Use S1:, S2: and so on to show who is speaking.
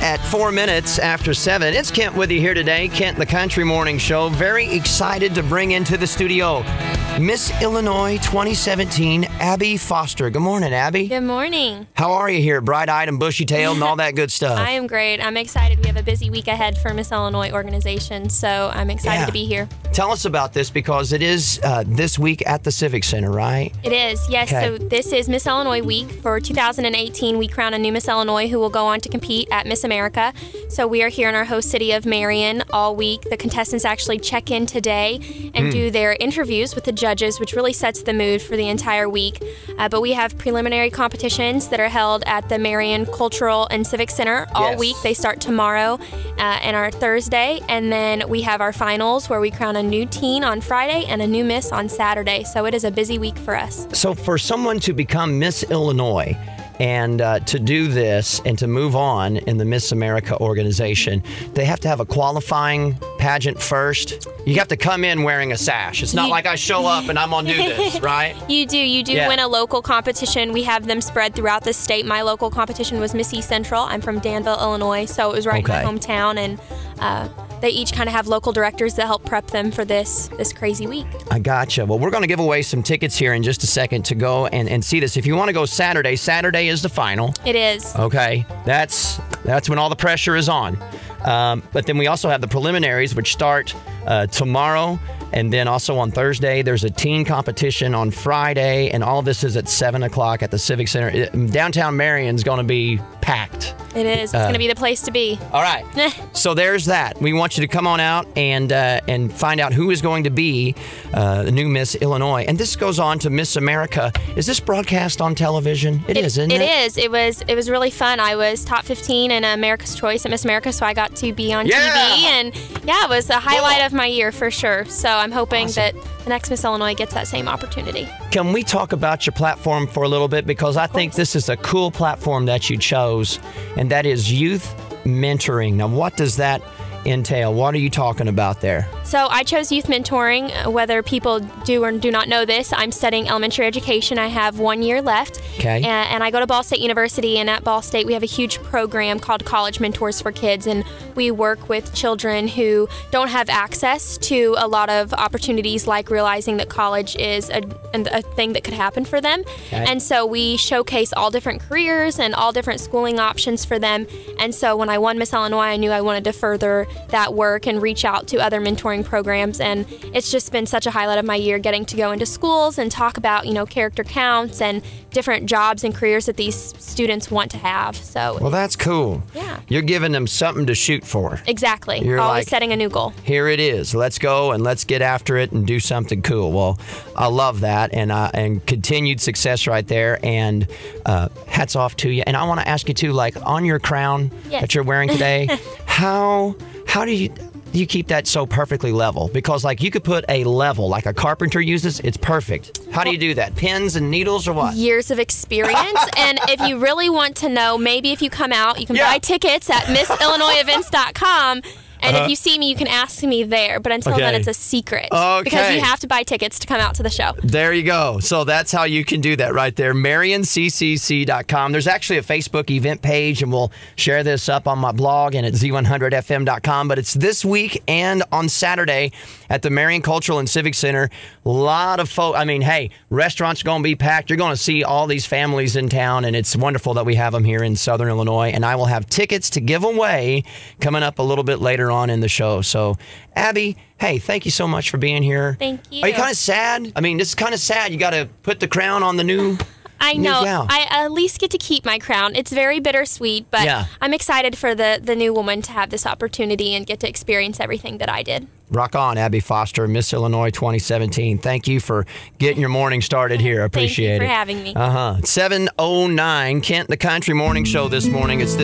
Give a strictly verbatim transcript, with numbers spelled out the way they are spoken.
S1: at four minutes after seven. It's Kent with you here today. Kent, the Country Morning Show. Very excited to bring into the studio Miss Illinois twenty seventeen, Abby Foster. Good morning, Abby.
S2: Good morning.
S1: How are you here? Bright-eyed and bushy-tailed and all that good stuff.
S2: I am great. I'm excited. We have a busy week ahead for Miss Illinois organization, so I'm excited
S1: Yeah.
S2: to be here.
S1: Tell us about this because it is uh, this week at the Civic Center, right?
S2: It is, yes.
S1: Okay.
S2: So this is Miss Illinois week. For two thousand eighteen, we crown a new Miss Illinois who will go on to compete at Miss America. So we are here in our host city of Marion all week. The contestants actually check in today and
S1: Hmm.
S2: do their interviews with the judges, which really sets the mood for the entire week. Uh, but we have preliminary competitions that are held at the Marion Cultural and Civic Center all
S1: Yes.
S2: week. They start tomorrow uh, and our Thursday. And then we have our finals where we crown a new teen on Friday and a new Miss on Saturday. So it is a busy week for us.
S1: So for someone to become Miss Illinois and uh, to do this and to move on in the Miss America organization, they have to have a qualifying pageant first. You have to come in wearing a sash. It's not
S2: You-
S1: like I show up and I'm going to do this, right?
S2: You do. You do
S1: Yeah.
S2: win a local competition. We have them spread throughout the state. My local competition was Miss East Central. I'm from Danville, Illinois, so it was right
S1: Okay.
S2: in my hometown. And uh, they each kind of have local directors that help prep them for this this crazy week.
S1: I gotcha. Well, we're going to give away some tickets here in just a second to go and, and see this. If you want to go Saturday, Saturday is the final.
S2: It is.
S1: Okay, that's that's when all the pressure is on. Um, but then we also have the preliminaries, which start uh, tomorrow, and then also on Thursday. There's a teen competition on Friday, and all of this is at seven o'clock at the Civic Center. It, downtown Marion's going to be packed.
S2: It is. It's
S1: Uh,
S2: going to be the place to be.
S1: All right. So there's that. We want you to come on out and uh, and find out who is going to be uh, the new Miss Illinois. And this goes on to Miss America. Is this broadcast on television? It is, isn't it?
S2: It is. It was. It was really fun. I was top fifteen in America's Choice at Miss America, so I got to be on
S1: Yeah!
S2: T V, and yeah, it was a highlight
S1: Cool.
S2: of my year for sure. So I'm hoping
S1: Awesome.
S2: that the next Miss Illinois gets that same opportunity.
S1: Can we talk about your platform for a little bit? Because I think this is a cool platform that you chose, and that is youth mentoring. Now, what does that entail? What are you talking about there?
S2: So I chose youth mentoring. Whether people do or do not know this, I'm studying elementary education. I have one year left.
S1: Okay.
S2: And, and I go to Ball State University, and at Ball State we have a huge program called College Mentors for Kids, and we work with children who don't have access to a lot of opportunities, like realizing that college is a, a thing that could happen for them.
S1: Okay.
S2: And so we showcase all different careers and all different schooling options for them. And so when I won Miss Illinois, I knew I wanted to further that work and reach out to other mentoring programs. And it's just been such a highlight of my year, getting to go into schools and talk about, you know, character counts and different jobs and careers that these students want to have. So
S1: Well, that's cool.
S2: Yeah.
S1: You're giving them something to shoot for.
S2: exactly,
S1: You're
S2: always
S1: like-
S2: setting a new goal.
S1: Here it is. Let's go and let's get after it and do something cool. Well, I love that, and uh, and continued success right there. And uh, hats off to you. And I want to ask you too, like on your crown
S2: Yes.
S1: that you're wearing today, how how do you do you keep that so perfectly level? Because like you could put a level like a carpenter uses, it's perfect. How do you do that? Pins and needles or what?
S2: Years of experience. And if you really want to know, maybe if you come out, you can
S1: Yeah.
S2: buy tickets at miss illinois events dot com. And
S1: Uh-huh.
S2: if you see me, you can ask me there. But until then,
S1: Okay.
S2: it's a secret.
S1: Okay.
S2: Because you have to buy tickets to come out to the show.
S1: There you go. So that's how you can do that right there. marion c c c dot com. There's actually a Facebook event page, and we'll share this up on my blog and at z one hundred f m dot com. But it's this week and on Saturday at the Marion Cultural and Civic Center. A lot of folks. I mean, hey, restaurants are going to be packed. You're going to see all these families in town, and it's wonderful that we have them here in Southern Illinois. And I will have tickets to give away coming up a little bit later on in the show. So, Abby, hey, thank you so much for being here.
S2: Thank you.
S1: Are you kind of sad? I mean, this is kind of sad. You got to put the crown on the new.
S2: I
S1: new
S2: know.
S1: gal.
S2: I at least get to keep my crown. It's very bittersweet, but
S1: Yeah.
S2: I'm excited for the, the new woman to have this opportunity and get to experience everything that I did.
S1: Rock on, Abby Foster, Miss Illinois twenty seventeen. Thank you for getting your morning started here. I appreciate
S2: Thank you for
S1: it.
S2: having me.
S1: Uh huh. seven oh nine, Kent, the Country Morning Show this morning. It's